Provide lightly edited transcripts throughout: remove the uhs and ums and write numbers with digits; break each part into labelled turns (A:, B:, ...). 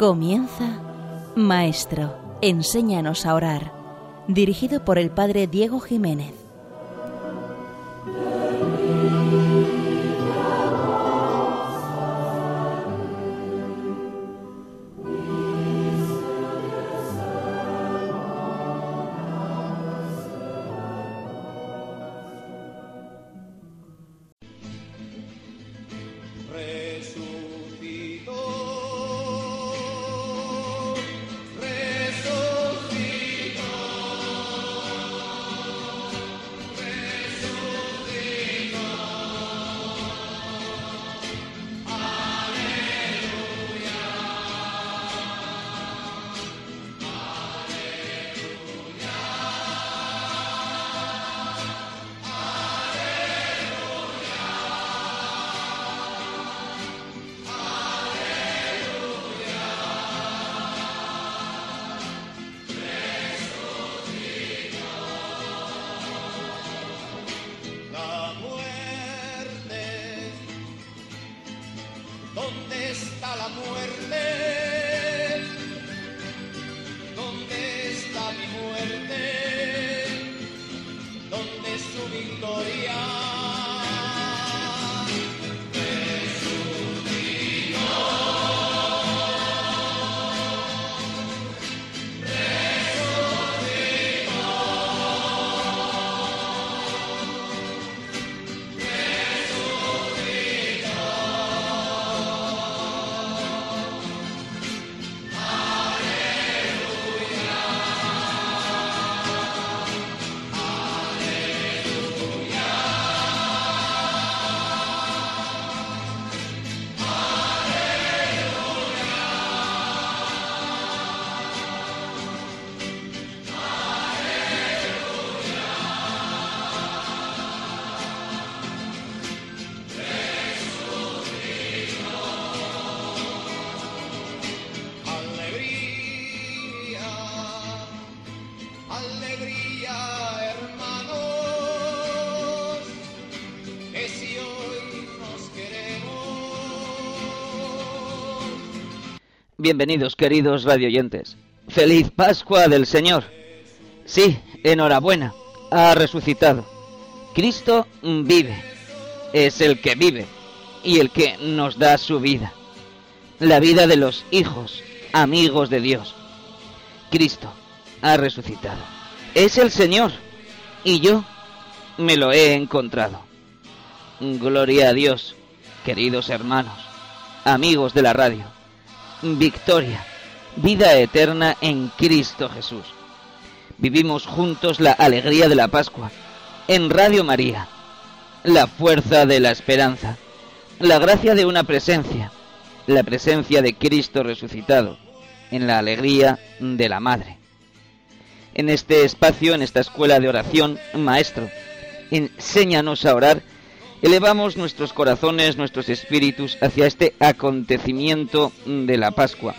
A: Comienza Maestro, enséñanos a orar, dirigido por el Padre Diego Jiménez.
B: ¿Dónde está la muerte? ¿Dónde está mi muerte? ¿Dónde es su victoria?
C: Bienvenidos, queridos radioyentes. ¡Feliz Pascua del Señor! Sí, enhorabuena, ha resucitado. Cristo vive, es el que vive y el que nos da su vida. La vida de los hijos, amigos de Dios. Cristo ha resucitado. Es el Señor y yo me lo he encontrado. Gloria a Dios, queridos hermanos, amigos de la radio. Victoria, vida eterna en Cristo Jesús. Vivimos juntos la alegría de la Pascua en Radio María, la fuerza de la esperanza, la gracia de una presencia, la presencia de Cristo resucitado, en la alegría de la Madre. En este espacio, en esta escuela de oración, Maestro, enséñanos a orar. Elevamos nuestros corazones, nuestros espíritus hacia este acontecimiento de la Pascua.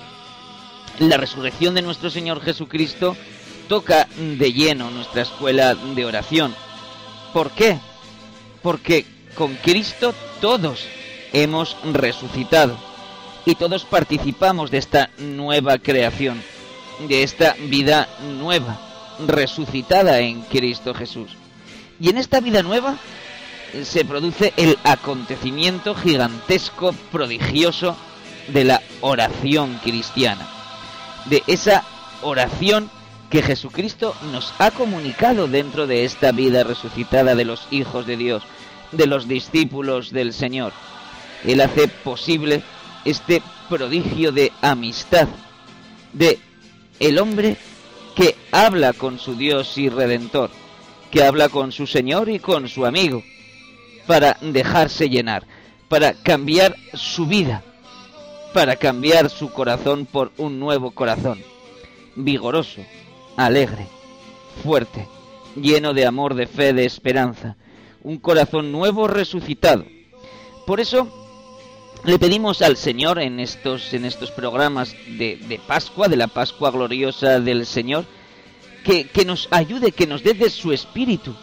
C: La resurrección de nuestro Señor Jesucristo toca de lleno nuestra escuela de oración. ¿Por qué? Porque con Cristo todos hemos resucitado y todos participamos de esta nueva creación, de esta vida nueva, resucitada en Cristo Jesús. Y en esta vida nueva se produce el acontecimiento gigantesco, prodigioso de la oración cristiana, de esa oración que Jesucristo nos ha comunicado dentro de esta vida resucitada de los hijos de Dios, de los discípulos del Señor. Él hace posible este prodigio de amistad, de el hombre que habla con su Dios y Redentor, que habla con su Señor y con su amigo, para dejarse llenar, para cambiar su vida, para cambiar su corazón por un nuevo corazón, vigoroso, alegre, fuerte, lleno de amor, de fe, de esperanza, un corazón nuevo resucitado. Por eso le pedimos al Señor en estos programas de Pascua, de la Pascua gloriosa del Señor, que nos ayude, que nos dé de su espíritu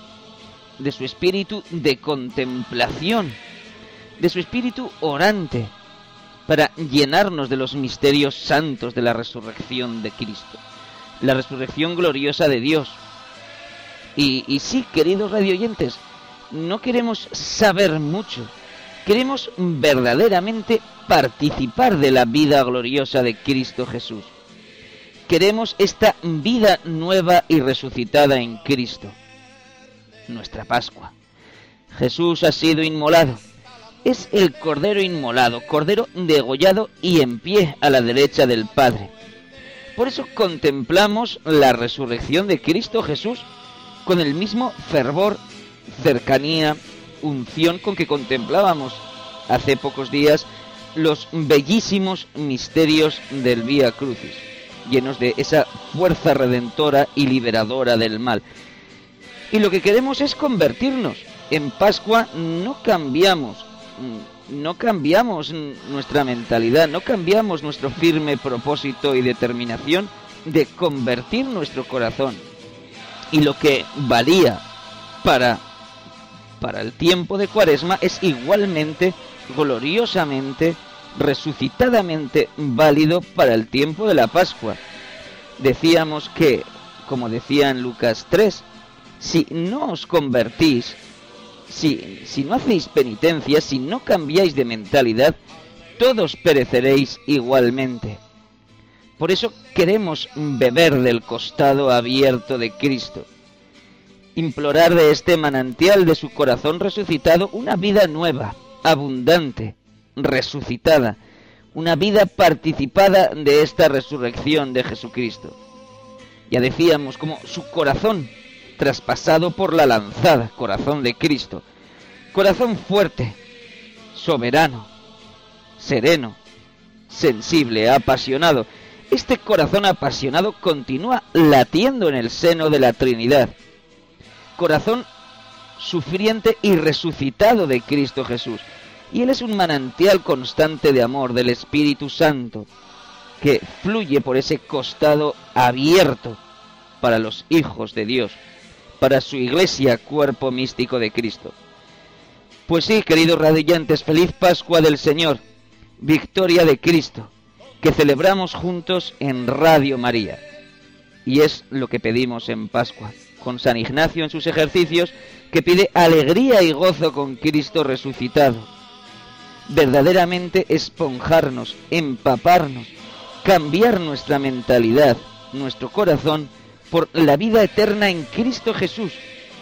C: de contemplación, de su espíritu orante, para llenarnos de los misterios santos de la resurrección de Cristo, la resurrección gloriosa de Dios. Y sí, queridos radioyentes, no queremos saber mucho, queremos verdaderamente participar de la vida gloriosa de Cristo Jesús. Queremos esta vida nueva y resucitada en Cristo, nuestra Pascua. Jesús ha sido inmolado. Es el Cordero inmolado, Cordero degollado y en pie a la derecha del Padre. Por eso contemplamos la resurrección de Cristo Jesús con el mismo fervor, cercanía, unción con que contemplábamos hace pocos días los bellísimos misterios del Vía Crucis, llenos de esa fuerza redentora y liberadora del mal. Y lo que queremos es convertirnos. En Pascua no cambiamos nuestra mentalidad, no cambiamos nuestro firme propósito y determinación de convertir nuestro corazón. Y lo que valía para el tiempo de Cuaresma es igualmente, gloriosamente, resucitadamente válido para el tiempo de la Pascua. Decíamos que, como decía en Lucas 3, si no os convertís, si no hacéis penitencia, si no cambiáis de mentalidad, todos pereceréis igualmente. Por eso queremos beber del costado abierto de Cristo, implorar de este manantial de su corazón resucitado una vida nueva, abundante, resucitada, una vida participada de esta resurrección de Jesucristo. Ya decíamos, como su corazón traspasado por la lanzada, corazón de Cristo, corazón fuerte, soberano, sereno, sensible, apasionado. Este corazón apasionado continúa latiendo en el seno de la Trinidad. Corazón sufriente y resucitado de Cristo Jesús. Y Él es un manantial constante de amor del Espíritu Santo, que fluye por ese costado abierto para los hijos de Dios, para su Iglesia, cuerpo místico de Cristo. Pues sí, queridos radioyentes, feliz Pascua del Señor, victoria de Cristo, que celebramos juntos en Radio María. Y es lo que pedimos en Pascua, con San Ignacio en sus ejercicios, que pide alegría y gozo con Cristo resucitado. Verdaderamente esponjarnos, empaparnos, cambiar nuestra mentalidad, nuestro corazón, por la vida eterna en Cristo Jesús.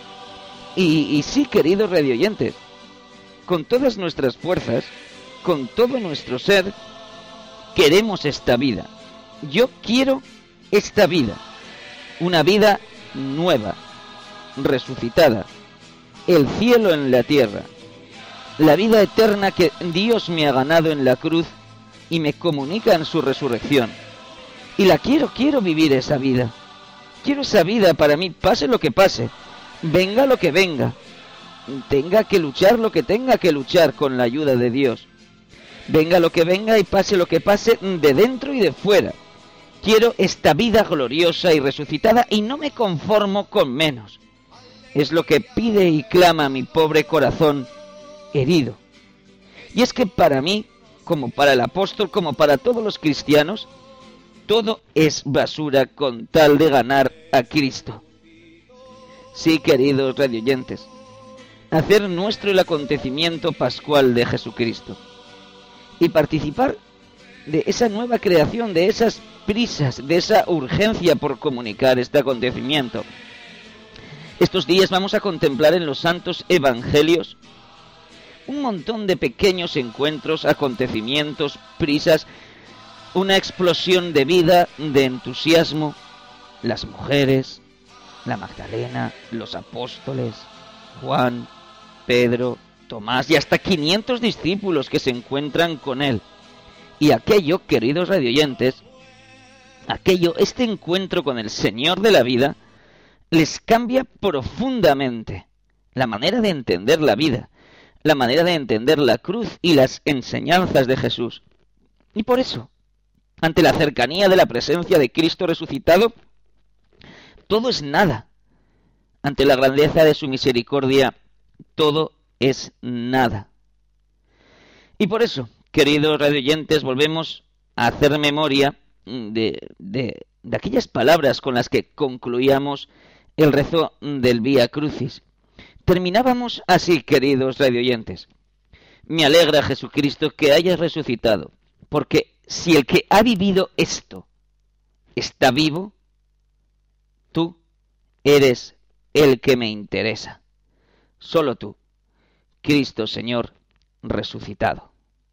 C: Y sí, queridos radioyentes, con todas nuestras fuerzas, con todo nuestro ser, queremos esta vida. Yo quiero esta vida, una vida nueva, resucitada, el cielo en la tierra, la vida eterna que Dios me ha ganado en la cruz y me comunica en su resurrección. Y la quiero vivir esa vida. Quiero esa vida para mí, pase lo que pase, venga lo que venga, tenga que luchar lo que tenga que luchar con la ayuda de Dios. Venga lo que venga y pase lo que pase, de dentro y de fuera. Quiero esta vida gloriosa y resucitada y no me conformo con menos. Es lo que pide y clama mi pobre corazón herido. Y es que para mí, como para el apóstol, como para todos los cristianos, todo es basura con tal de ganar a Cristo. Sí, queridos radioyentes, hacer nuestro el acontecimiento pascual de Jesucristo y participar de esa nueva creación, de esas prisas, de esa urgencia por comunicar este acontecimiento. Estos días vamos a contemplar en los santos evangelios un montón de pequeños encuentros, acontecimientos, prisas, una explosión de vida, de entusiasmo, las mujeres, la Magdalena, los apóstoles, Juan, Pedro, Tomás y hasta 500 discípulos que se encuentran con él. Y aquello, queridos radioyentes, este encuentro con el Señor de la vida, les cambia profundamente la manera de entender la vida, la manera de entender la cruz y las enseñanzas de Jesús. Y por eso, ante la cercanía de la presencia de Cristo resucitado, todo es nada. Ante la grandeza de su misericordia, todo es nada. Y por eso, queridos radioyentes, volvemos a hacer memoria de aquellas palabras con las que concluíamos el rezo del Vía Crucis. Terminábamos así, queridos radioyentes. Me alegra, Jesucristo, que hayas resucitado, porque si el que ha vivido esto está vivo, tú eres el que me interesa. Solo tú, Cristo Señor resucitado.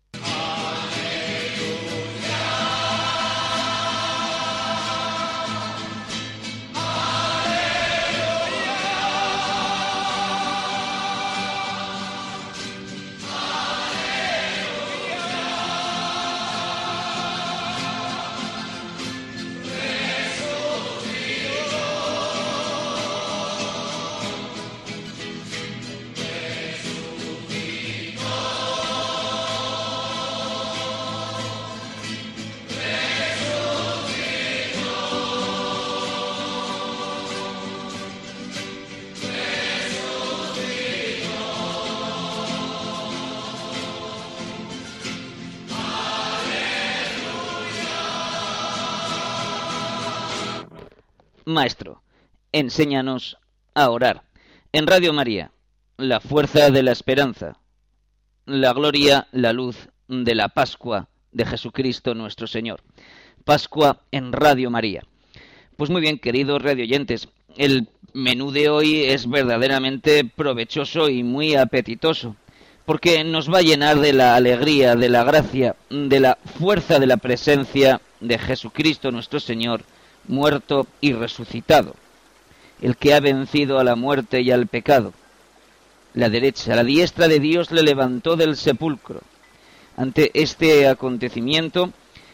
C: Maestro, enséñanos a orar. En Radio María, la fuerza de la esperanza, la gloria, la luz de la Pascua de Jesucristo nuestro Señor. Pascua en Radio María. Pues muy bien, queridos radioyentes, el menú de hoy es verdaderamente provechoso y muy apetitoso, porque nos va a llenar de la alegría, de la gracia, de la fuerza de la presencia de Jesucristo nuestro Señor, muerto y resucitado, el que ha vencido a la muerte y al pecado. La diestra de Dios le levantó del sepulcro. Ante este acontecimiento,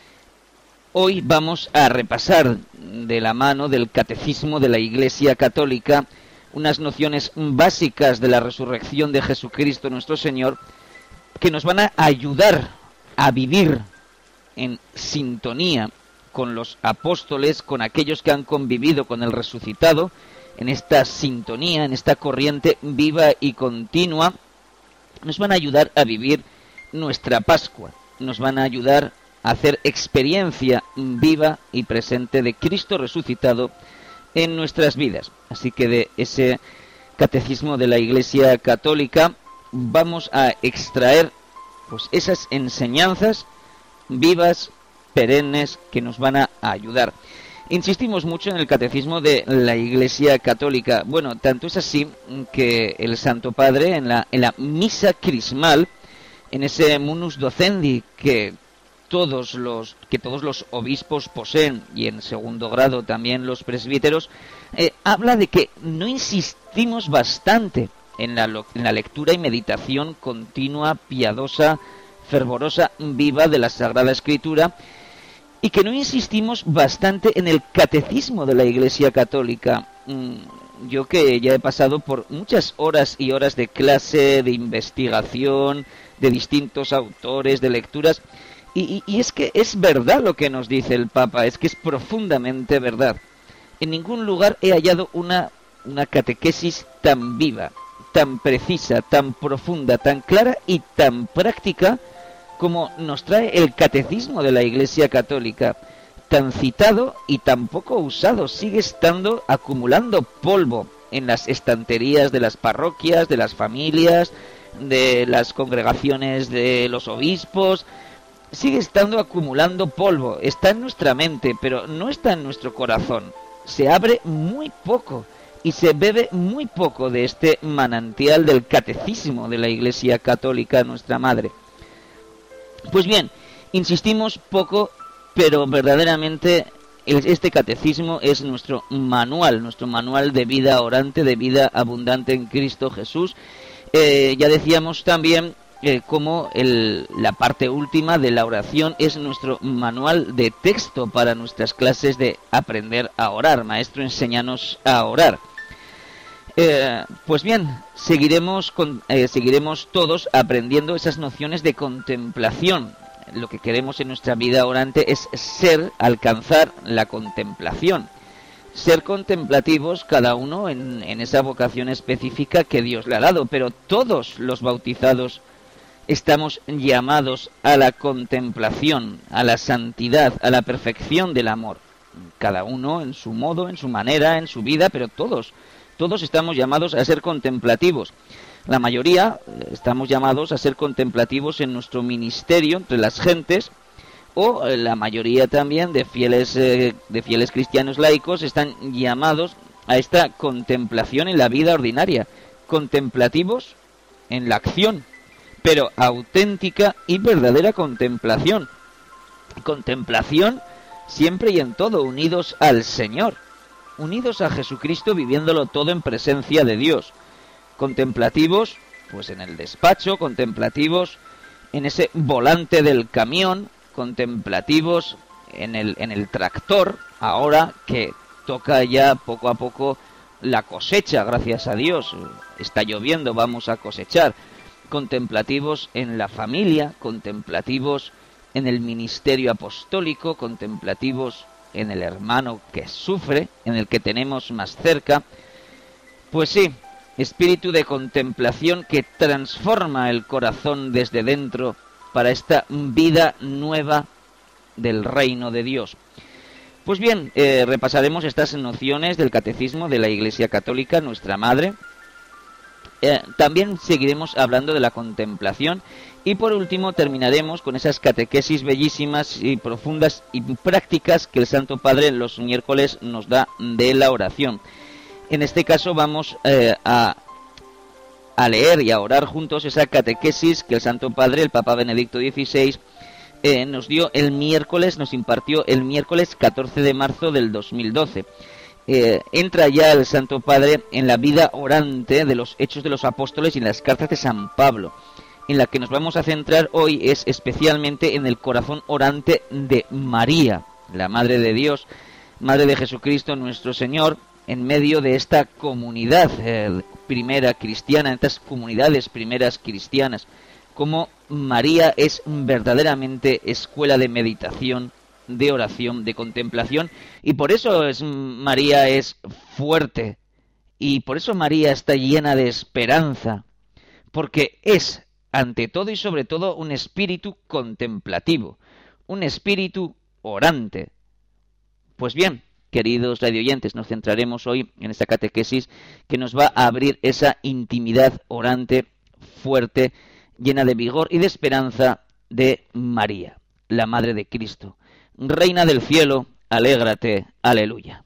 C: hoy vamos a repasar de la mano del Catecismo de la Iglesia Católica unas nociones básicas de la resurrección de Jesucristo nuestro Señor, que nos van a ayudar a vivir en sintonía con los apóstoles, con aquellos que han convivido con el resucitado, en esta sintonía, en esta corriente viva y continua. Nos van a ayudar a vivir nuestra Pascua, nos van a ayudar a hacer experiencia viva y presente de Cristo resucitado en nuestras vidas. Así que de ese Catecismo de la Iglesia Católica vamos a extraer pues esas enseñanzas vivas, perennes, que nos van a ayudar. Insistimos mucho en el Catecismo de la Iglesia Católica. Bueno, tanto es así que el Santo Padre en la misa crismal, en ese munus docendi que todos los obispos poseen, y en segundo grado también los presbíteros, habla de que no insistimos bastante en la lectura y meditación continua, piadosa, fervorosa, viva de la Sagrada Escritura, y que no insistimos bastante en el Catecismo de la Iglesia Católica. Yo que ya he pasado por muchas horas y horas de clase, de investigación, de distintos autores, de lecturas, y es que es verdad lo que nos dice el Papa, es que es profundamente verdad. En ningún lugar he hallado una catequesis tan viva, tan precisa, tan profunda, tan clara y tan práctica como nos trae el Catecismo de la Iglesia Católica, tan citado y tan poco usado. Sigue estando acumulando polvo en las estanterías de las parroquias, de las familias, de las congregaciones de los obispos. Sigue estando acumulando polvo, está en nuestra mente, pero no está en nuestro corazón. Se abre muy poco y se bebe muy poco de este manantial del Catecismo de la Iglesia Católica, nuestra Madre. Pues bien, insistimos poco, pero verdaderamente este catecismo es nuestro manual de vida orante, de vida abundante en Cristo Jesús. Ya decíamos también cómo la parte última de la oración es nuestro manual de texto para nuestras clases de aprender a orar. Maestro, enséñanos a orar. Pues bien, seguiremos todos aprendiendo esas nociones de contemplación. Lo que queremos en nuestra vida orante es alcanzar la contemplación. Ser contemplativos cada uno en esa vocación específica que Dios le ha dado, pero todos los bautizados Estamos llamados a la contemplación, a la santidad, a la perfección del amor. Cada uno en su modo, en su manera, en su vida, pero todos estamos llamados a ser contemplativos. La mayoría estamos llamados a ser contemplativos en nuestro ministerio, entre las gentes, o la mayoría también de fieles cristianos laicos están llamados a esta contemplación en la vida ordinaria, contemplativos en la acción, pero auténtica y verdadera contemplación. Contemplación siempre y en todo, unidos al Señor, unidos a Jesucristo, viviéndolo todo en presencia de Dios. Contemplativos, pues en el despacho, contemplativos en ese volante del camión, contemplativos en el tractor, ahora que toca ya poco a poco la cosecha, gracias a Dios, está lloviendo, vamos a cosechar. Contemplativos en la familia, contemplativos en el ministerio apostólico, contemplativos en el hermano que sufre, en el que tenemos más cerca. Pues sí, espíritu de contemplación que transforma el corazón desde dentro para esta vida nueva del reino de Dios. Pues bien, repasaremos estas nociones del catecismo de la Iglesia Católica, nuestra madre. También seguiremos hablando de la contemplación y por último terminaremos con esas catequesis bellísimas y profundas y prácticas que el Santo Padre los miércoles nos da de la oración. En este caso vamos a leer y a orar juntos esa catequesis que el Santo Padre, el Papa Benedicto XVI, nos dio el miércoles, nos impartió el miércoles 14 de marzo del 2012. Entra ya el Santo Padre en la vida orante de los Hechos de los Apóstoles y en las cartas de San Pablo. En la que nos vamos a centrar hoy es especialmente en el corazón orante de María, la Madre de Dios, Madre de Jesucristo nuestro Señor, en medio de esta comunidad primera cristiana, en estas comunidades primeras cristianas, como María es verdaderamente escuela de meditación, de oración, de contemplación, y por eso María es fuerte, y por eso María está llena de esperanza, porque es, ante todo y sobre todo, un espíritu contemplativo, un espíritu orante. Pues bien, queridos radioyentes, nos centraremos hoy en esta catequesis que nos va a abrir esa intimidad orante, fuerte, llena de vigor y de esperanza de María, la Madre de Cristo. Reina del cielo, alégrate, aleluya.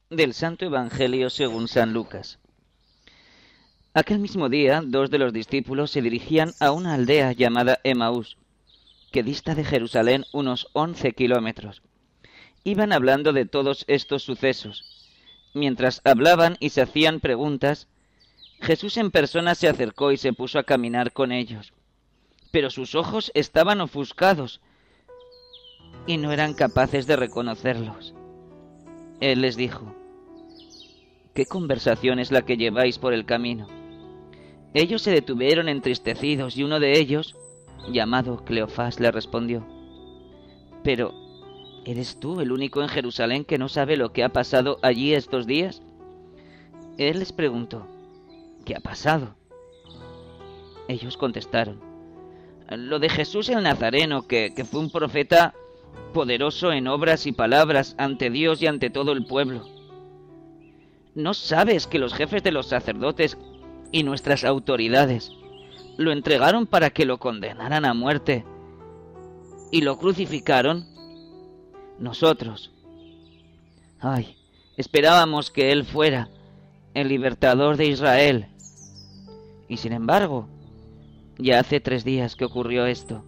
C: Del Santo Evangelio según San Lucas. Aquel mismo día, 2 de los discípulos se dirigían a una aldea llamada Emaús, que dista de Jerusalén unos 11 kilómetros. Iban hablando de todos estos sucesos. Mientras hablaban y se hacían preguntas, Jesús en persona se acercó y se puso a caminar con ellos. Pero sus ojos estaban ofuscados y no eran capaces de reconocerlos. Él les dijo: ¿qué conversación es la que lleváis por el camino? Ellos se detuvieron entristecidos y uno de ellos, llamado Cleofás, le respondió: ¿pero eres tú el único en Jerusalén que no sabe lo que ha pasado allí estos días? Él les preguntó: ¿qué ha pasado? Ellos contestaron: lo de Jesús el Nazareno, que fue un profeta poderoso en obras y palabras ante Dios y ante todo el pueblo. ¿No sabes que los jefes de los sacerdotes y nuestras autoridades lo entregaron para que lo condenaran a muerte y lo crucificaron? Nosotros, esperábamos que Él fuera el libertador de Israel. Y sin embargo, ya hace 3 días que ocurrió esto.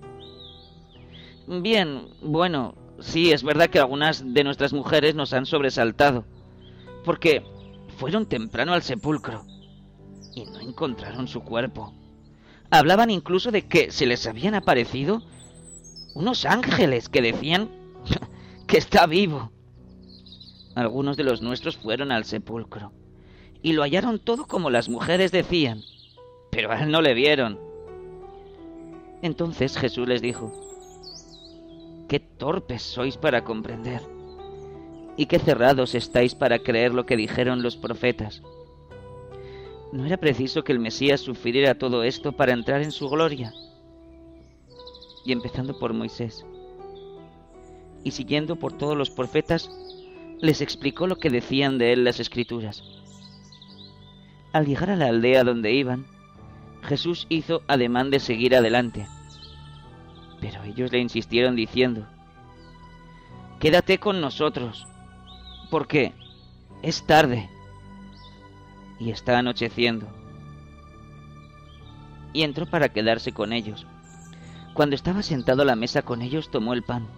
C: Bien, bueno, sí, es verdad que algunas de nuestras mujeres nos han sobresaltado, porque fueron temprano al sepulcro y no encontraron su cuerpo. Hablaban incluso de que se les habían aparecido unos ángeles que decían que está vivo. Algunos de los nuestros fueron al sepulcro y lo hallaron todo como las mujeres decían, pero a él no le vieron. Entonces Jesús les dijo: qué torpes sois para comprender, y qué cerrados estáis para creer lo que dijeron los profetas. ¿No era preciso que el Mesías sufriera todo esto para entrar en su gloria? Y empezando por Moisés y siguiendo por todos los profetas, les explicó lo que decían de él las Escrituras. Al llegar a la aldea donde iban, Jesús hizo ademán de seguir adelante, pero ellos le insistieron diciendo: quédate con nosotros, porque es tarde y está anocheciendo. Y entró para quedarse con ellos. Cuando estaba sentado a la mesa con ellos, tomó el pan,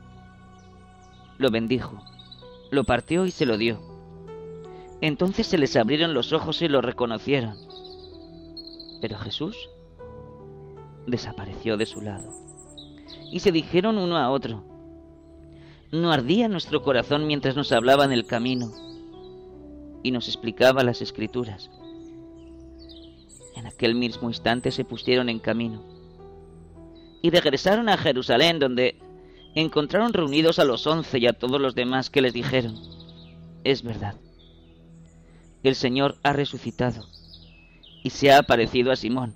C: lo bendijo, lo partió y se lo dio. Entonces se les abrieron los ojos y lo reconocieron. Pero Jesús desapareció de su lado. Y se dijeron uno a otro: ¿no ardía nuestro corazón mientras nos hablaba en el camino y nos explicaba las Escrituras? En aquel mismo instante se pusieron en camino y regresaron a Jerusalén, donde encontraron reunidos a los 11 y a todos los demás, que les dijeron: es verdad, el Señor ha resucitado y se ha aparecido a Simón.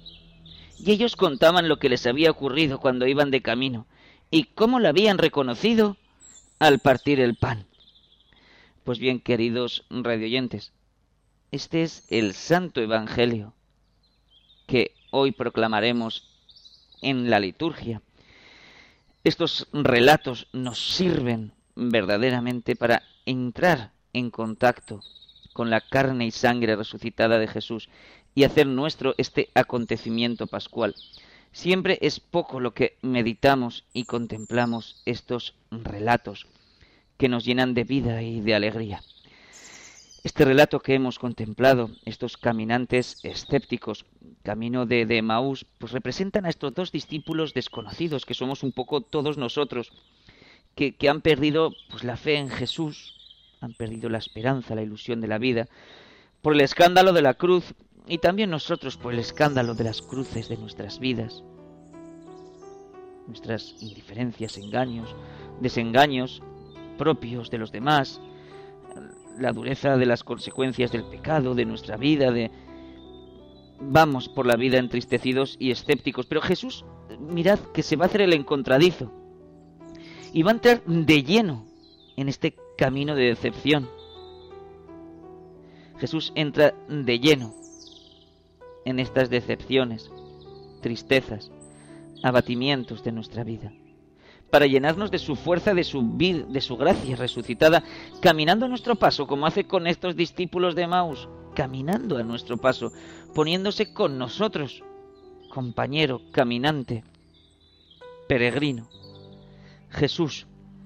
C: Y ellos contaban lo que les había ocurrido cuando iban de camino y cómo lo habían reconocido al partir el pan. Pues bien, queridos radioyentes, este es el Santo Evangelio que hoy proclamaremos en la liturgia. Estos relatos nos sirven verdaderamente para entrar en contacto con la carne y sangre resucitada de Jesús y hacer nuestro este acontecimiento pascual. Siempre es poco lo que meditamos y contemplamos estos relatos que nos llenan de vida y de alegría. Este relato que hemos contemplado, estos caminantes escépticos, camino de Emaús, pues representan a estos 2 discípulos desconocidos, que somos un poco todos nosotros, que han perdido pues la fe en Jesús, han perdido la esperanza, la ilusión de la vida, por el escándalo de la cruz, y también nosotros por el escándalo de las cruces de nuestras vidas, nuestras indiferencias, engaños, desengaños propios de los demás, la dureza de las consecuencias del pecado, de nuestra vida, vamos por la vida entristecidos y escépticos. Pero Jesús, mirad que se va a hacer el encontradizo y va a entrar de lleno en este camino de decepción. Jesús entra de lleno en estas decepciones, tristezas, abatimientos de nuestra vida, para llenarnos de su fuerza, de su vida, de su gracia resucitada, caminando a nuestro paso, como hace con estos discípulos de Emaús, caminando a nuestro paso, poniéndose con nosotros, compañero, caminante, peregrino. Jesús.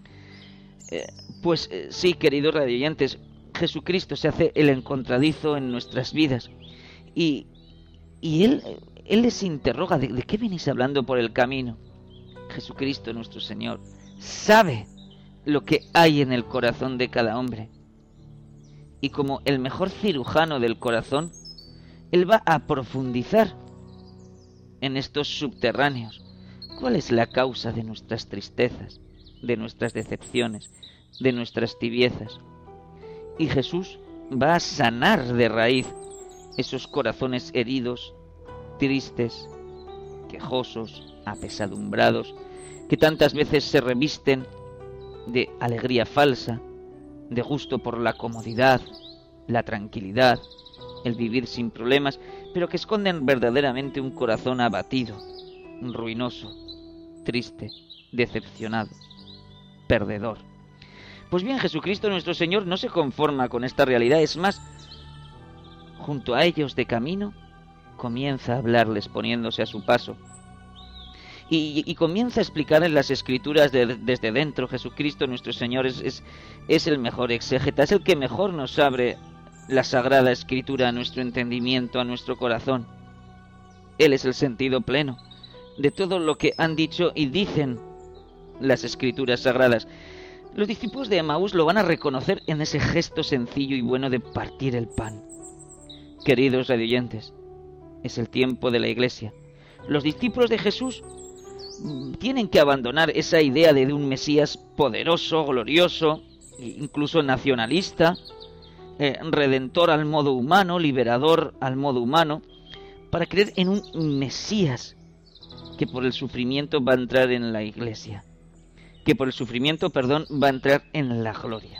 C: Sí, queridos radioyentes, Jesucristo se hace el encontradizo en nuestras vidas. Y Él les interroga, ¿de qué venís hablando por el camino? Jesucristo, nuestro Señor, sabe lo que hay en el corazón de cada hombre. Y como el mejor cirujano del corazón, Él va a profundizar en estos subterráneos. ¿Cuál es la causa de nuestras tristezas, de nuestras decepciones, de nuestras tibiezas? Y Jesús va a sanar de raíz esos corazones heridos, tristes, quejosos, apesadumbrados, que tantas veces se revisten de alegría falsa, de gusto por la comodidad, la tranquilidad, el vivir sin problemas, pero que esconden verdaderamente un corazón abatido, ruinoso, triste, decepcionado, perdedor. Pues bien, Jesucristo nuestro Señor no se conforma con esta realidad, es más, junto a ellos de camino, comienza a hablarles poniéndose a su paso. Y comienza a explicar en las Escrituras desde dentro. Jesucristo nuestro Señor es el mejor exégeta, es el que mejor nos abre la Sagrada Escritura a nuestro entendimiento, a nuestro corazón. Él es el sentido pleno de todo lo que han dicho y dicen las Escrituras sagradas. Los discípulos de Emaús lo van a reconocer en ese gesto sencillo y bueno de partir el pan. Queridos radioyentes, es el tiempo de la Iglesia. Los discípulos de Jesús tienen que abandonar esa idea de un Mesías poderoso, glorioso, incluso nacionalista, redentor al modo humano, liberador al modo humano, para creer en un Mesías que por el sufrimiento va a entrar en la Iglesia, que por el sufrimiento, va a entrar en la gloria.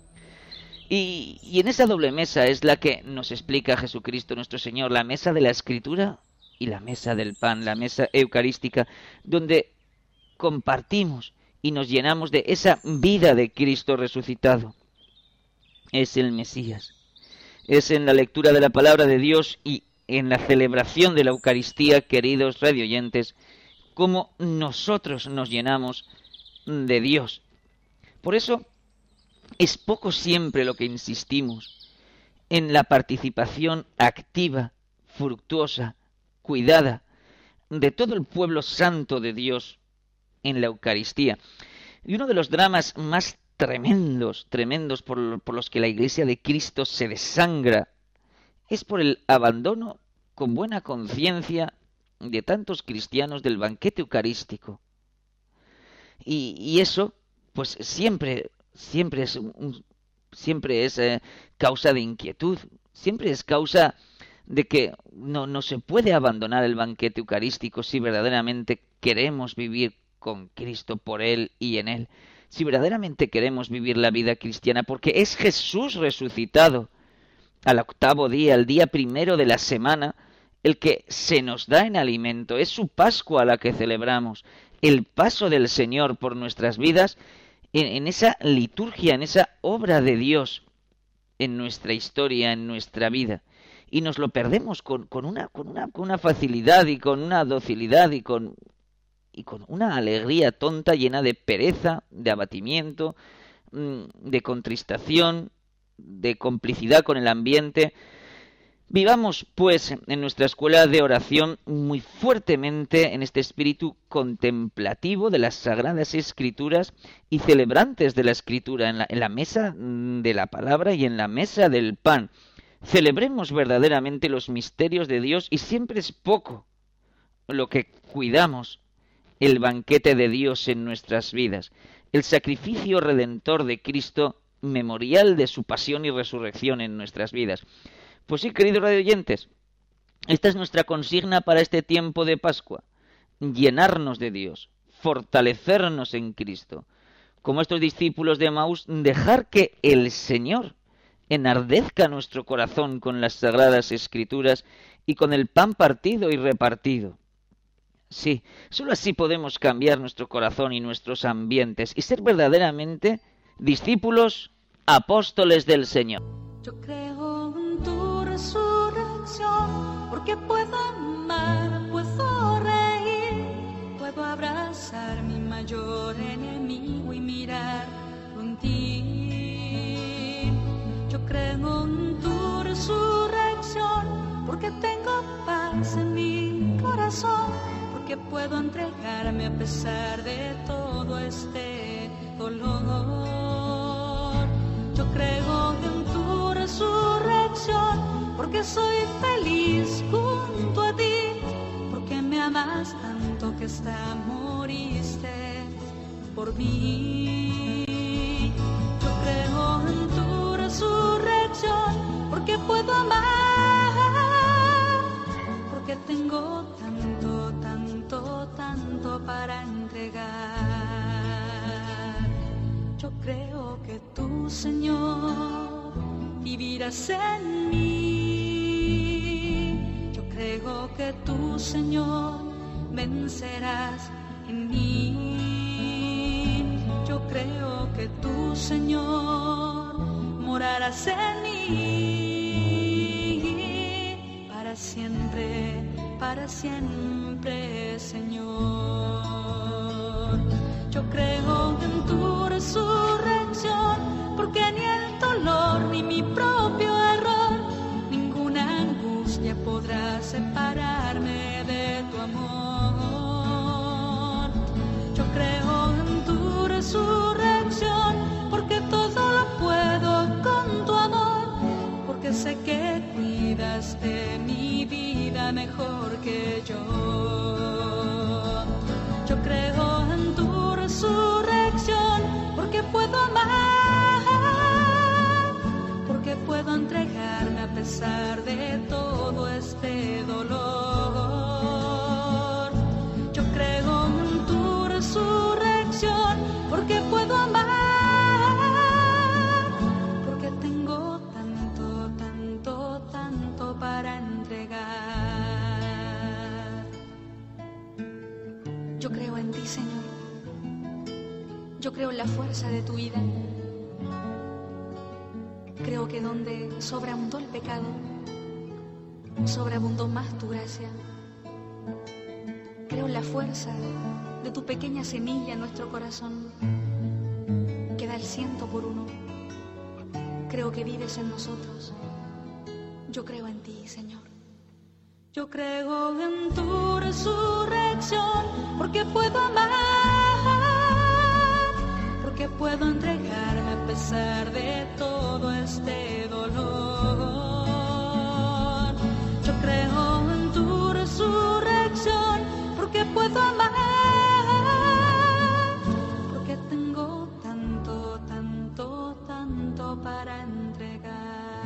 C: Y en esa doble mesa es la que nos explica Jesucristo nuestro Señor, la mesa de la Escritura y la mesa del pan, la mesa eucarística, donde compartimos y nos llenamos de esa vida de Cristo resucitado. Es el Mesías. Es en la lectura de la palabra de Dios y en la celebración de la Eucaristía, queridos radioyentes, como nosotros nos llenamos de Dios. Por eso es poco siempre lo que insistimos en la participación activa, fructuosa, cuidada de todo el pueblo santo de Dios en la Eucaristía. Y uno de los dramas más tremendos por los que la Iglesia de Cristo se desangra, es por el abandono con buena conciencia de tantos cristianos del banquete eucarístico. Y eso, pues siempre es causa de inquietud, siempre es causa de que no se puede abandonar el banquete eucarístico si verdaderamente queremos vivir con Cristo, por Él y en Él. Si verdaderamente queremos vivir la vida cristiana, porque es Jesús resucitado al octavo día, el día primero de la semana, el que se nos da en alimento. Es su Pascua la que celebramos, el paso del Señor por nuestras vidas en esa liturgia, en esa obra de Dios en nuestra historia, en nuestra vida. Y nos lo perdemos con una facilidad y con una docilidad y con una alegría tonta, llena de pereza, de abatimiento, de contristación, de complicidad con el ambiente. Vivamos, pues, en nuestra escuela de oración muy fuertemente en este espíritu contemplativo de las Sagradas Escrituras y celebrantes de la Escritura, en la mesa de la palabra y en la mesa del pan. Celebremos verdaderamente los misterios de Dios, y siempre es poco lo que cuidamos el banquete de Dios en nuestras vidas, el sacrificio redentor de Cristo, memorial de su pasión y resurrección en nuestras vidas. Pues sí, queridos radioyentes, esta es nuestra consigna para este tiempo de Pascua: llenarnos de Dios, fortalecernos en Cristo. Como estos discípulos de Emaús, dejar que el Señor enardezca nuestro corazón con las Sagradas Escrituras y con el pan partido y repartido. Sí, solo así podemos cambiar nuestro corazón y nuestros ambientes y ser verdaderamente discípulos, apóstoles del Señor.
D: Yo creo en tu resurrección, porque puedo amar, puedo reír, puedo abrazar mi mayor enemigo y mirar en ti. Yo creo en tu resurrección, porque tengo paz en mi corazón, porque puedo entregarme a pesar de todo este dolor. Yo creo en tu resurrección, porque soy feliz junto a ti, porque me amas tanto que hasta moriste por mí. Yo creo en tu resurrección, porque puedo amar, porque tengo tanto, tanto, tanto para entregar. Yo creo que tú, Señor, vivirás en mí. Yo creo que tú, Señor, vencerás en mí. Yo creo que tú, Señor, morarás en mí. Para siempre, Señor. Yo creo en tu resurrección, porque ni el dolor ni mi propio error, ninguna angustia podrá separarme de tu amor. Yo creo en tu resurrección, porque todo lo puedo con tu amor, porque sé que cuidas de mi vida mejor que yo. Yo creo en tu resurrección, porque puedo amar, porque puedo entregarme a pesar de todo este dolor. Yo creo en tu resurrección, porque puedo amar, porque tengo tanto, tanto, tanto para entregar. Yo creo en ti, Señor. Yo creo en la fuerza de tu vida. Creo que donde sobreabundó el pecado, sobreabundó más tu gracia. Creo en la fuerza de tu pequeña semilla en nuestro corazón, que da el 100%. Creo que vives en nosotros. Yo creo en ti, Señor. Yo creo en tu resurrección, porque puedo amar, porque puedo entregarme a pesar de todo este dolor. Yo creo en tu resurrección, porque puedo amar, porque tengo tanto, tanto, tanto para entregar.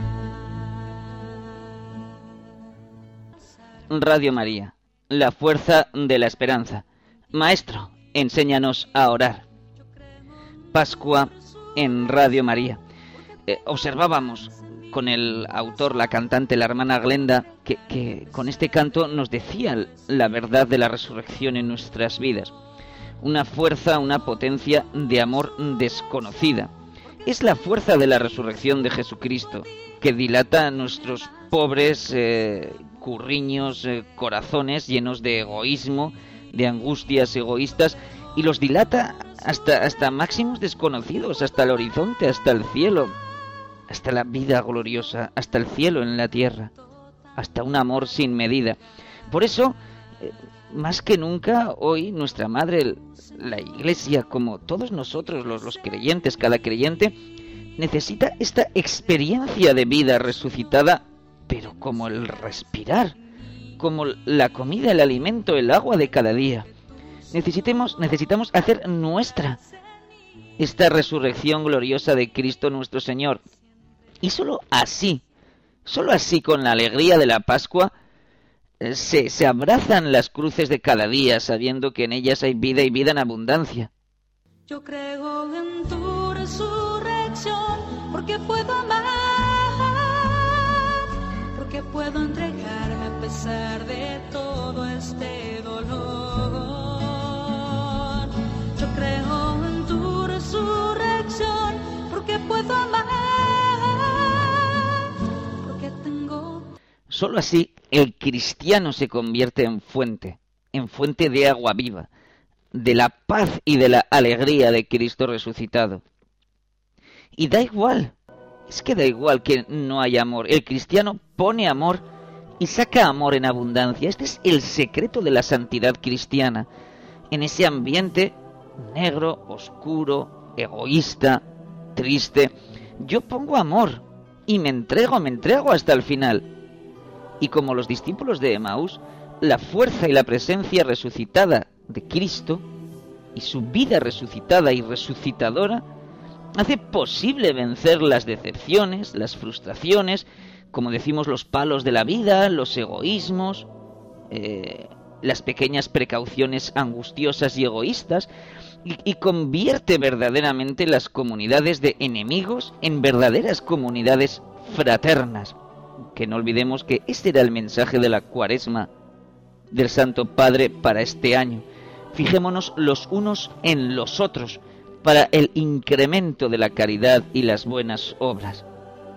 C: Radio María, la fuerza de la esperanza. Maestro, enséñanos a orar. Pascua en Radio María. Observábamos con el autor, la cantante, la hermana Glenda, que con este canto nos decía la verdad de la resurrección en nuestras vidas. Una fuerza, una potencia de amor desconocida. Es la fuerza de la resurrección de Jesucristo, que dilata nuestros pobres curriños, corazones llenos de egoísmo, de angustias egoístas, y los dilata hasta máximos desconocidos, hasta el horizonte, hasta el cielo, hasta la vida gloriosa, hasta el cielo en la tierra, hasta un amor sin medida. Por eso, más que nunca, hoy nuestra Madre, la Iglesia, como todos nosotros los creyentes, cada creyente, necesita esta experiencia de vida resucitada, pero como el respirar, como la comida, el alimento, el agua de cada día. Necesitamos hacer nuestra esta resurrección gloriosa de Cristo nuestro Señor. Y solo así con la alegría de la Pascua, se abrazan las cruces de cada día, sabiendo que en ellas hay vida y vida en abundancia.
D: Yo creo en tu resurrección, porque puedo amar, porque puedo entregarme pesar de todo este dolor. Yo creo en tu resurrección, porque puedo amar, porque tengo...
C: Solo así el cristiano se convierte en fuente de agua viva, de la paz y de la alegría de Cristo resucitado. Y da igual, es que da igual que no haya amor. El cristiano pone amor y saca amor en abundancia. Este es el secreto de la santidad cristiana. En ese ambiente negro, oscuro, egoísta, triste, yo pongo amor y me entrego hasta el final. Y como los discípulos de Emaús, la fuerza y la presencia resucitada de Cristo y su vida resucitada y resucitadora hace posible vencer las decepciones, las frustraciones, como decimos, los palos de la vida, los egoísmos, las pequeñas precauciones angustiosas y egoístas, y convierte verdaderamente las comunidades de enemigos en verdaderas comunidades fraternas. Que no olvidemos que este era el mensaje de la Cuaresma del Santo Padre para este año. Fijémonos los unos en los otros para el incremento de la caridad y las buenas obras.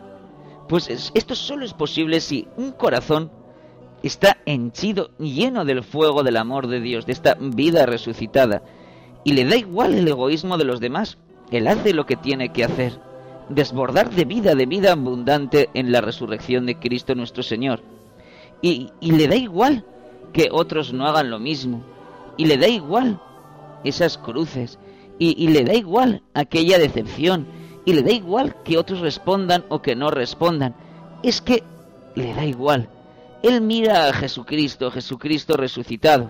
C: Pues esto solo es posible si un corazón está henchido, lleno del fuego del amor de Dios, de esta vida resucitada, y le da igual el egoísmo de los demás. Él hace lo que tiene que hacer, desbordar de vida abundante en la resurrección de Cristo nuestro Señor. Y le da igual que otros no hagan lo mismo, y le da igual esas cruces, y le da igual aquella decepción, y le da igual que otros respondan o que no respondan. Es que le da igual. Él mira a Jesucristo resucitado.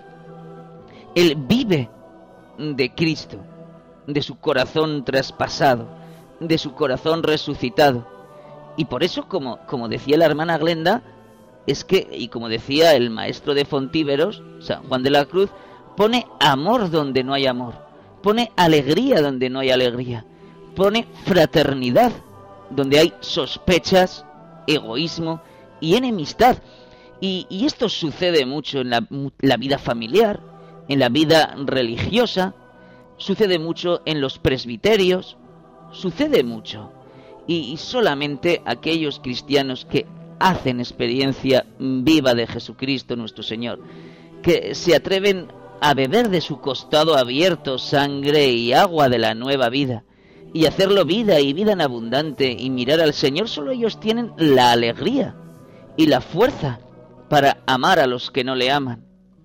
C: Él vive de Cristo, de su corazón traspasado, de su corazón resucitado. Y por eso, como decía la hermana Glenda, es que, y como decía el maestro de Fontíveros, San Juan de la Cruz, pone amor donde no hay amor, pone alegría donde no hay alegría, pone fraternidad donde hay sospechas, egoísmo y enemistad. Y esto sucede mucho en la vida familiar, en la vida religiosa, sucede mucho en los presbiterios, sucede mucho. Y solamente aquellos cristianos que hacen experiencia viva de Jesucristo nuestro Señor, que se atreven a beber de su costado abierto sangre y agua de la nueva vida, y hacerlo vida y vida en abundante, y mirar al Señor, solo ellos tienen la alegría y la fuerza para amar a los que no le aman,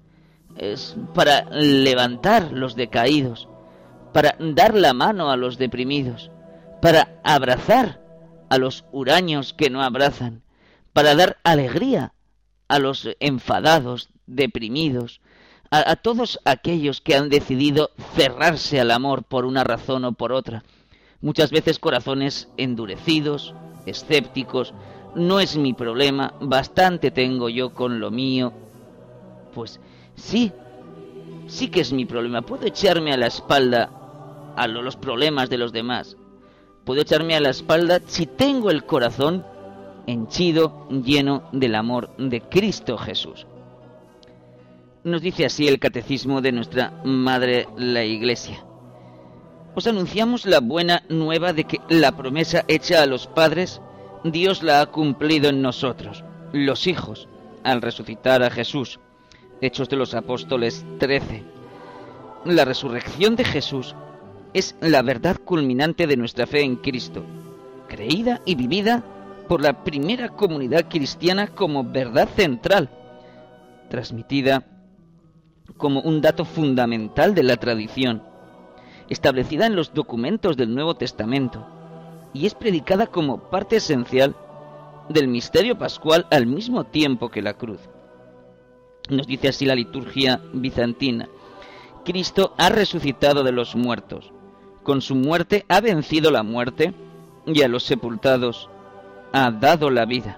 C: es para levantar los decaídos, para dar la mano a los deprimidos, para abrazar a los huraños que no abrazan, para dar alegría a los enfadados, deprimidos, a todos aquellos que han decidido cerrarse al amor por una razón o por otra. Muchas veces corazones endurecidos, escépticos, no es mi problema, bastante tengo yo con lo mío. Pues sí que es mi problema. Puedo echarme a la espalda a los problemas de los demás. Puedo echarme a la espalda si tengo el corazón henchido, lleno del amor de Cristo Jesús. Nos dice así el catecismo de nuestra Madre la Iglesia. Os anunciamos la buena nueva de que la promesa hecha a los padres, Dios la ha cumplido en nosotros, los hijos, al resucitar a Jesús. Hechos de los Apóstoles 13. La resurrección de Jesús es la verdad culminante de nuestra fe en Cristo, creída y vivida por la primera comunidad cristiana como verdad central, transmitida como un dato fundamental de la tradición, establecida en los documentos del Nuevo Testamento, y es predicada como parte esencial del misterio pascual al mismo tiempo que la cruz. Nos dice así la liturgia bizantina: Cristo ha resucitado de los muertos, con su muerte ha vencido la muerte y a los sepultados ha dado la vida.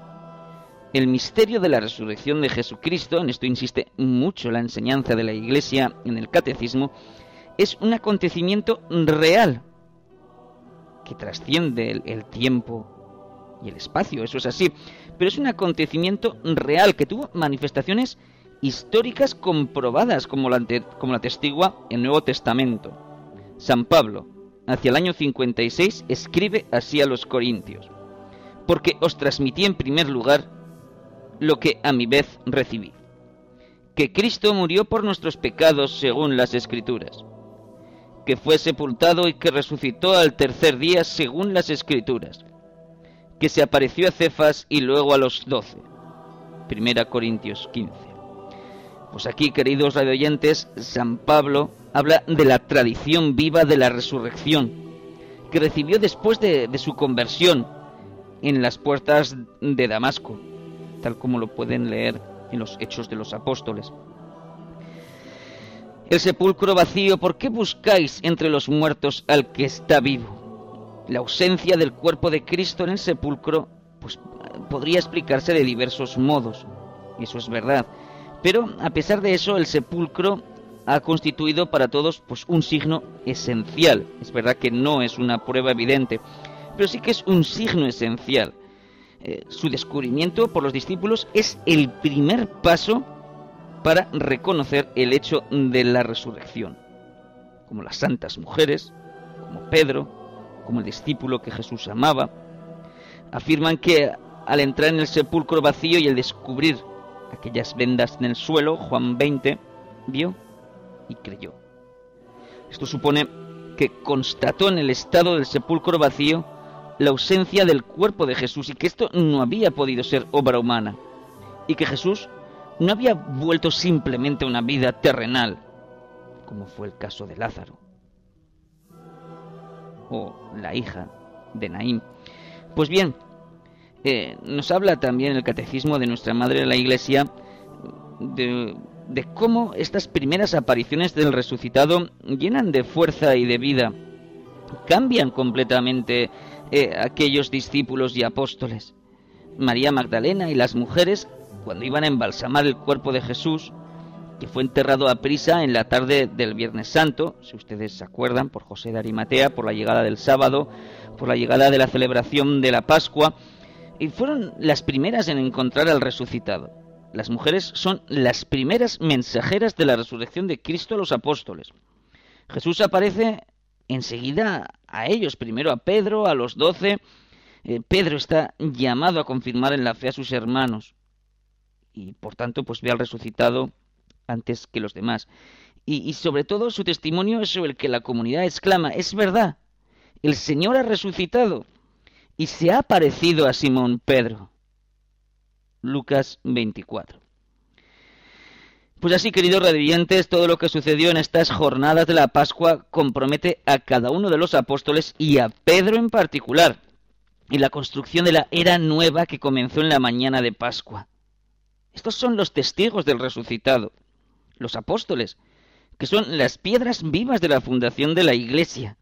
C: El misterio de la resurrección de Jesucristo, en esto insiste mucho la enseñanza de la Iglesia en el Catecismo, es un acontecimiento real que trasciende el tiempo y el espacio, eso es así, pero es un acontecimiento real que tuvo manifestaciones históricas comprobadas, como la atestigua el Nuevo Testamento. San Pablo, hacia el año 56, escribe así a los Corintios: porque os transmití en primer lugar lo que a mi vez recibí, que Cristo murió por nuestros pecados según las Escrituras, que fue sepultado y que resucitó al tercer día según las Escrituras, que se apareció a Cefas y luego a los 12. 1 Corintios 15. Pues aquí, queridos radioyentes, San Pablo habla de la tradición viva de la resurrección, que recibió después de su conversión en las puertas de Damasco, tal como lo pueden leer en los Hechos de los Apóstoles. El sepulcro vacío, ¿por qué buscáis entre los muertos al que está vivo? La ausencia del cuerpo de Cristo en el sepulcro, pues podría explicarse de diversos modos, y eso es verdad. Pero a pesar de eso, el sepulcro ha constituido para todos pues un signo esencial. Es verdad que no es una prueba evidente, pero sí que es un signo esencial. Su descubrimiento por los discípulos es el primer paso para reconocer el hecho de la resurrección. Como las santas mujeres, como Pedro, como el discípulo que Jesús amaba, afirman que al entrar en el sepulcro vacío y al descubrir aquellas vendas en el suelo, Juan 20, vio y creyó. Esto supone que constató en el estado del sepulcro vacío la ausencia del cuerpo de Jesús y que esto no había podido ser obra humana, y que Jesús no había vuelto simplemente a una vida terrenal, como fue el caso de Lázaro o la hija de Naín. Pues bien, nos habla también el Catecismo de nuestra Madre la Iglesia de cómo estas primeras apariciones del resucitado llenan de fuerza y de vida, cambian completamente aquellos discípulos y apóstoles. María Magdalena y las mujeres, cuando iban a embalsamar el cuerpo de Jesús, que fue enterrado a prisa en la tarde del Viernes Santo, si ustedes se acuerdan, por José de Arimatea, por la llegada del sábado, por la llegada de la celebración de la Pascua, y fueron las primeras en encontrar al resucitado. Las mujeres son las primeras mensajeras de la resurrección de Cristo a los apóstoles. Jesús aparece enseguida a ellos, primero a Pedro, a los 12. Pedro está llamado a confirmar en la fe a sus hermanos y por tanto pues ve al resucitado antes que los demás. Y sobre todo su testimonio es sobre el que la comunidad exclama: es verdad, el Señor ha resucitado y se ha aparecido a Simón Pedro. Lucas 24. Pues así, queridos radioyentes, todo lo que sucedió en estas jornadas de la Pascua compromete a cada uno de los apóstoles y a Pedro en particular, y la construcción de la era nueva que comenzó en la mañana de Pascua. Estos son los testigos del resucitado, los apóstoles, que son las piedras vivas de la fundación de la Iglesia.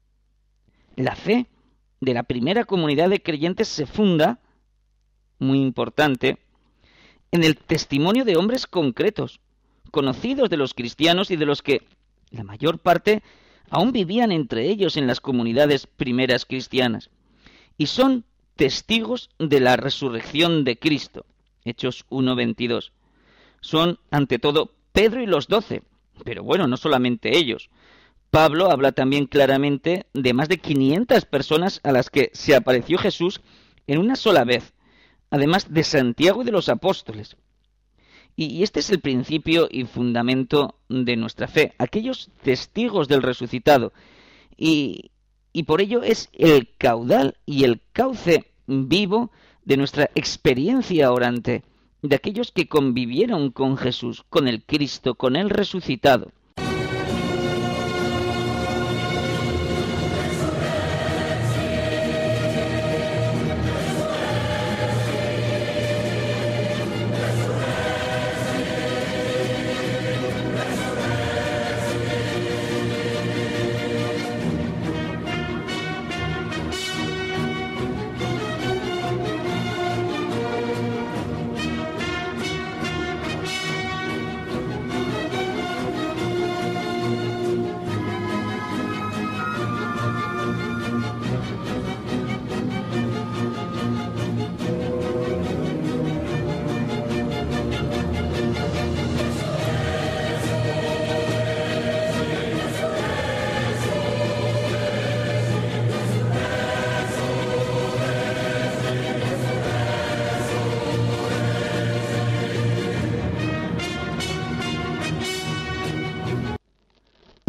C: La fe de la primera comunidad de creyentes se funda, muy importante, en el testimonio de hombres concretos, conocidos de los cristianos y de los que la mayor parte aún vivían entre ellos en las comunidades primeras cristianas, y son testigos de la resurrección de Cristo. Hechos 1:22. Son, ante todo, Pedro y los 12, pero bueno, no solamente ellos. Pablo habla también claramente de más de 500 personas a las que se apareció Jesús en una sola vez, además de Santiago y de los apóstoles. Y este es el principio y fundamento de nuestra fe, aquellos testigos del resucitado. Y por ello es el caudal y el cauce vivo de nuestra experiencia orante, de aquellos que convivieron con Jesús, con el Cristo, con el resucitado.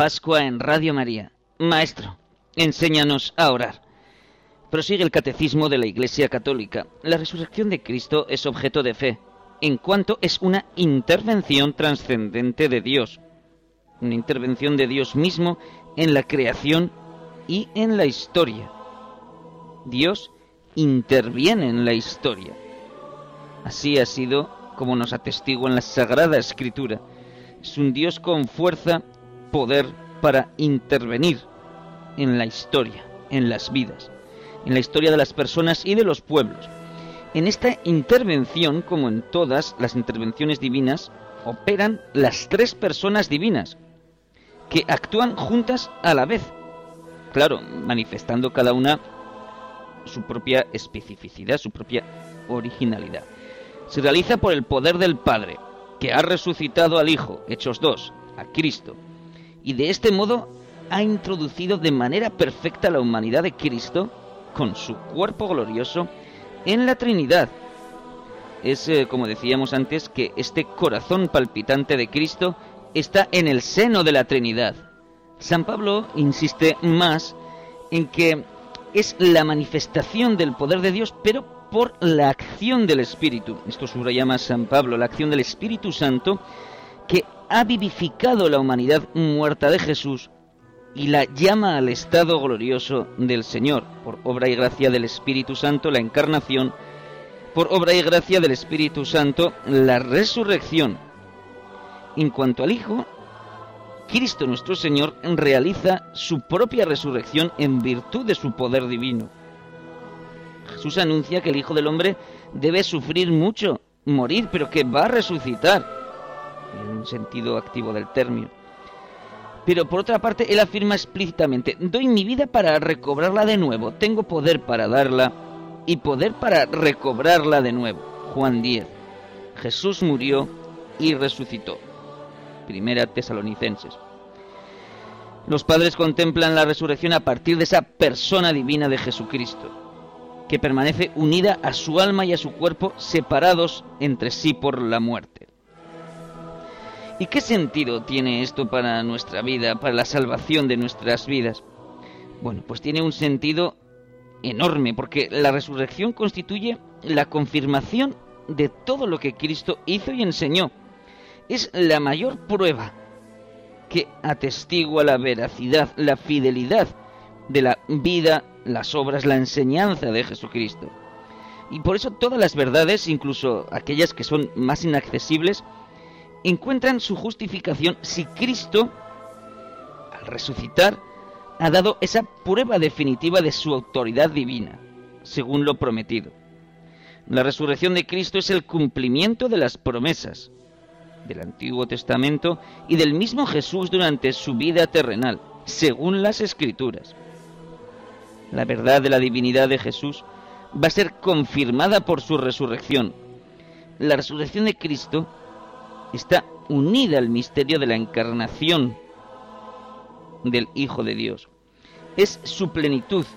C: Pascua en Radio María. Maestro, enséñanos a orar. Prosigue el Catecismo de la Iglesia Católica. La resurrección de Cristo es objeto de fe, en cuanto es una intervención trascendente de Dios. Una intervención de Dios mismo en la creación y en la historia. Dios interviene en la historia. Así ha sido como nos atestigua en la Sagrada Escritura. Es un Dios con fuerza, poder para intervenir en la historia, en las vidas, en la historia de las personas y de los pueblos. En esta intervención, como en todas las intervenciones divinas, operan las tres personas divinas, que actúan juntas a la vez, claro, manifestando cada una su propia especificidad, su propia originalidad. Se realiza por el poder del Padre, que ha resucitado al Hijo, Hechos 2, a Cristo, y de este modo ha introducido de manera perfecta la humanidad de Cristo, con su cuerpo glorioso, en la Trinidad. Es, como decíamos antes, que este corazón palpitante de Cristo está en el seno de la Trinidad. San Pablo insiste más en que es la manifestación del poder de Dios, pero por la acción del Espíritu. Esto subraya más San Pablo, la acción del Espíritu Santo, que ha vivificado la humanidad muerta de Jesús y la llama al estado glorioso del Señor, por obra y gracia del Espíritu Santo, la encarnación, por obra y gracia del Espíritu Santo, la resurrección. En cuanto al Hijo, Cristo nuestro Señor realiza su propia resurrección en virtud de su poder divino. Jesús anuncia que el Hijo del Hombre debe sufrir mucho, morir, pero que va a resucitar, en un sentido activo del término. Pero por otra parte, él afirma explícitamente: doy mi vida para recobrarla de nuevo, tengo poder para darla y poder para recobrarla de nuevo. Juan 10. Jesús murió y resucitó. Primera Tesalonicenses. Los padres contemplan la resurrección a partir de esa persona divina de Jesucristo, que permanece unida a su alma y a su cuerpo, separados entre sí por la muerte. ¿Y qué sentido tiene esto para nuestra vida, para la salvación de nuestras vidas? Bueno, pues tiene un sentido enorme, porque la resurrección constituye la confirmación de todo lo que Cristo hizo y enseñó. Es la mayor prueba que atestigua la veracidad, la fidelidad de la vida, las obras, la enseñanza de Jesucristo. Y por eso todas las verdades, incluso aquellas que son más inaccesibles, encuentran su justificación si Cristo, al resucitar, ha dado esa prueba definitiva de su autoridad divina, según lo prometido. La resurrección de Cristo es el cumplimiento de las promesas del Antiguo Testamento y del mismo Jesús durante su vida terrenal, según las Escrituras. La verdad de la divinidad de Jesús va a ser confirmada por su resurrección. La resurrección de Cristo está unida al misterio de la encarnación del Hijo de Dios. Es su plenitud.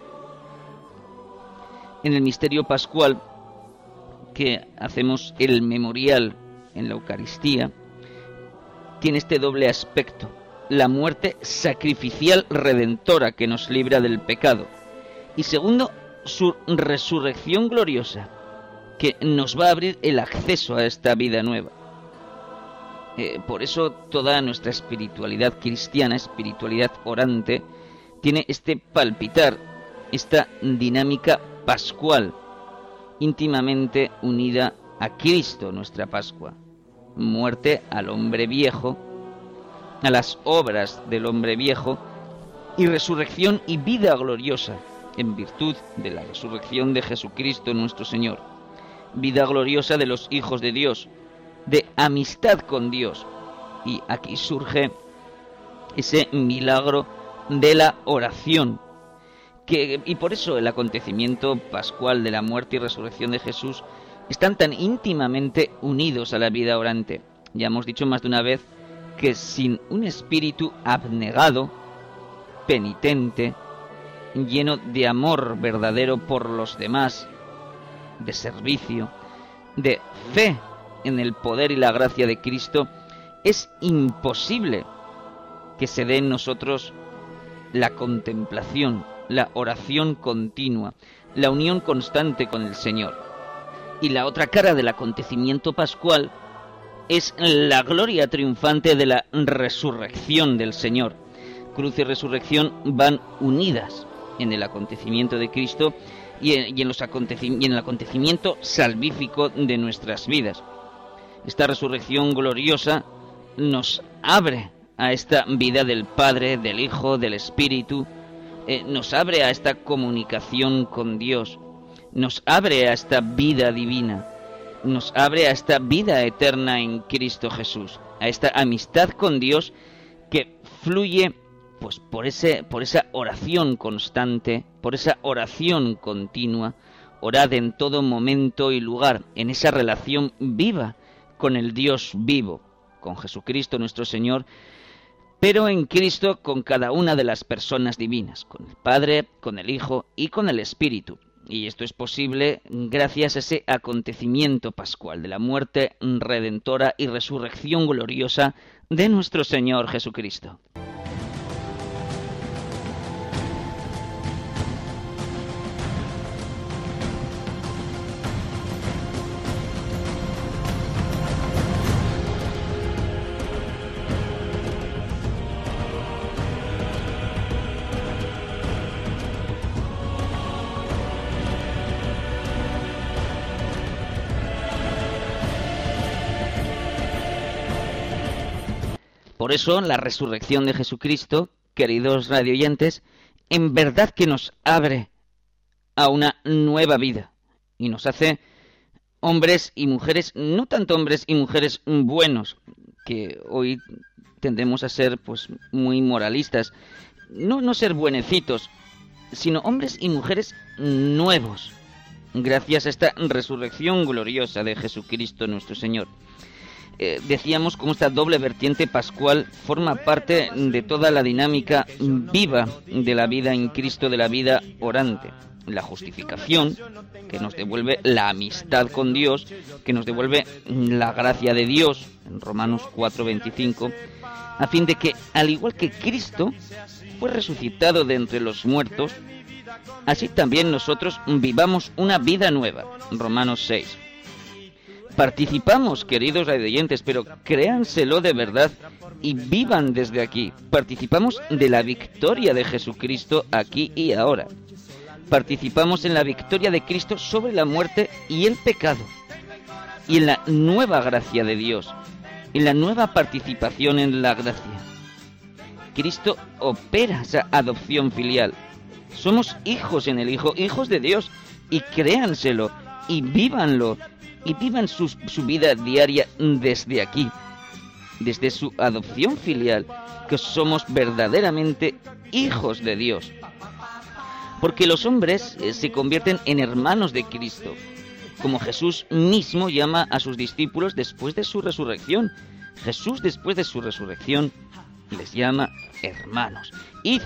C: En el misterio pascual que hacemos el memorial en la Eucaristía, tiene este doble aspecto: la muerte sacrificial redentora que nos libra del pecado, y segundo, su resurrección gloriosa que nos va a abrir el acceso a esta vida nueva. Por eso toda nuestra espiritualidad cristiana, espiritualidad orante, tiene este palpitar, esta dinámica pascual, íntimamente unida a Cristo, nuestra Pascua. Muerte al hombre viejo, a las obras del hombre viejo, y resurrección y vida gloriosa, en virtud de la resurrección de Jesucristo nuestro Señor. Vida gloriosa de los hijos de Dios, de amistad con Dios. Y aquí surge ese milagro de la oración, y por eso el acontecimiento pascual de la muerte y resurrección de Jesús están tan íntimamente unidos a la vida orante. Ya hemos dicho más de una vez que sin un espíritu abnegado, penitente, lleno de amor verdadero por los demás, de servicio, de fe en el poder y la gracia de Cristo, es imposible que se dé en nosotros la contemplación, la oración continua, la unión constante con el Señor. Y la otra cara del acontecimiento pascual es la gloria triunfante de la resurrección del Señor. Cruz y resurrección van unidas en el acontecimiento de Cristo y en el acontecimiento salvífico de nuestras vidas. Esta resurrección gloriosa nos abre a esta vida del Padre, del Hijo, del Espíritu, nos abre a esta comunicación con Dios, nos abre a esta vida divina, nos abre a esta vida eterna en Cristo Jesús, a esta amistad con Dios que fluye pues por esa oración constante, por esa oración continua. Orad en todo momento y lugar, en esa relación viva con el Dios vivo, con Jesucristo nuestro Señor, pero en Cristo con cada una de las personas divinas, con el Padre, con el Hijo y con el Espíritu. Y esto es posible gracias a ese acontecimiento pascual de la muerte redentora y resurrección gloriosa de nuestro Señor Jesucristo. Por eso la resurrección de Jesucristo, queridos radioyentes, en verdad que nos abre a una nueva vida y nos hace hombres y mujeres, no tanto hombres y mujeres buenos, que hoy tendemos a ser pues muy moralistas, no ser buenecitos, sino hombres y mujeres nuevos, gracias a esta resurrección gloriosa de Jesucristo nuestro Señor. Decíamos cómo esta doble vertiente pascual forma parte de toda la dinámica viva de la vida en Cristo, de la vida orante. La justificación, que nos devuelve la amistad con Dios, que nos devuelve la gracia de Dios, en Romanos 4:25, a fin de que, al igual que Cristo fue resucitado de entre los muertos, así también nosotros vivamos una vida nueva, Romanos 6. Participamos, queridos radioyentes, pero créanselo de verdad y vivan desde aquí. Participamos de la victoria de Jesucristo aquí y ahora. Participamos en la victoria de Cristo sobre la muerte y el pecado. Y en la nueva gracia de Dios, en la nueva participación en la gracia. Cristo opera esa adopción filial. Somos hijos en el Hijo, hijos de Dios, y créanselo y vívanlo. Y vivan su vida diaria desde aquí, desde su adopción filial, que somos verdaderamente hijos de Dios. Porque los hombres se convierten en hermanos de Cristo, como Jesús mismo llama a sus discípulos después de su resurrección. Jesús, después de su resurrección, les llama hermanos. Id,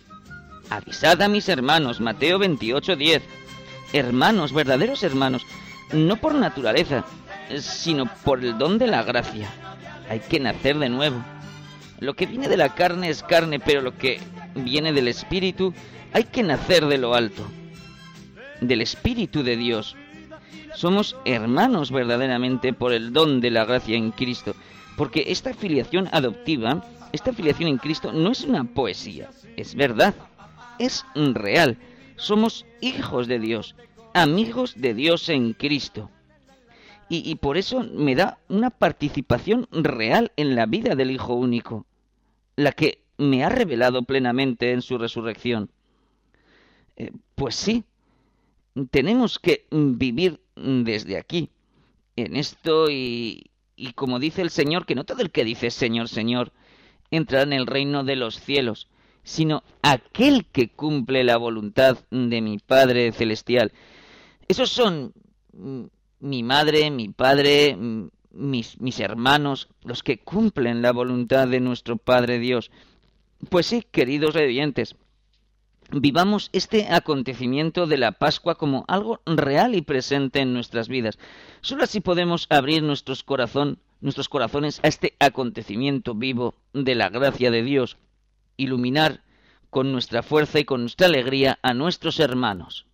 C: avisad a mis hermanos, Mateo 28:10. Hermanos, verdaderos hermanos, no por naturaleza, sino por el don de la gracia. Hay que nacer de nuevo. Lo que viene de la carne es carne, pero lo que viene del Espíritu, hay que nacer de lo alto, del Espíritu de Dios. Somos hermanos verdaderamente por el don de la gracia en Cristo, porque esta filiación adoptiva, esta filiación en Cristo no es una poesía, es verdad, es real. Somos hijos de Dios, amigos de Dios en Cristo. Y por eso me da una participación real en la vida del Hijo único, la que me ha revelado plenamente en su resurrección. Pues sí, tenemos que vivir desde aquí, en esto y como dice el Señor, que no todo el que dice Señor, Señor, entrará en el reino de los cielos, sino aquel que cumple la voluntad de mi Padre Celestial. Esos son mi madre, mi padre, mis hermanos, los que cumplen la voluntad de nuestro Padre Dios. Pues sí, queridos oyentes, vivamos este acontecimiento de la Pascua como algo real y presente en nuestras vidas. Solo así podemos abrir nuestros corazones a este acontecimiento vivo de la gracia de Dios iluminar con nuestra fuerza y con nuestra alegría a nuestros hermanos.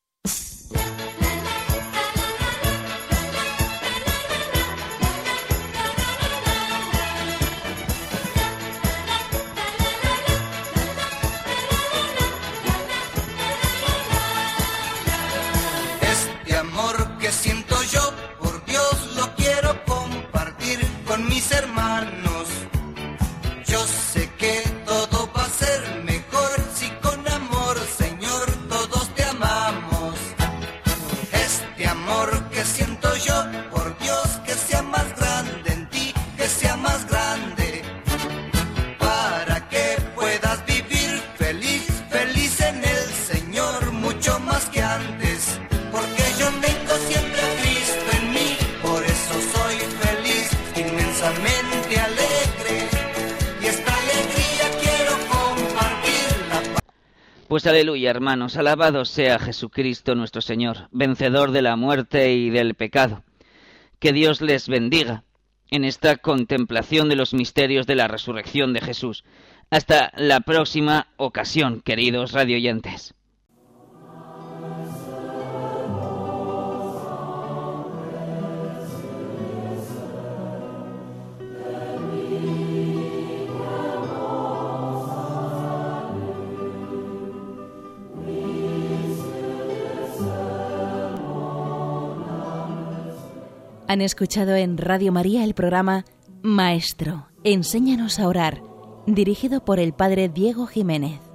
B: Este amor que siento yo, por Dios lo quiero compartir con mis hermanos. Yo sé que todo va a ser mejor si con amor, Señor, todos te amamos. Este amor que siento yo, por Dios, que sea más grande en ti, que sea más grande, para que puedas vivir feliz, feliz en el Señor, mucho más que antes, porque yo tengo siempre a Cristo en mí, por eso soy feliz, inmensamente alegre.
C: Pues aleluya, hermanos, alabado sea Jesucristo nuestro Señor, vencedor de la muerte y del pecado. Que Dios les bendiga en esta contemplación de los misterios de la resurrección de Jesús. Hasta la próxima ocasión, queridos radioyentes.
A: Han escuchado en Radio María el programa Maestro, enséñanos a orar, dirigido por el Padre Diego Jiménez.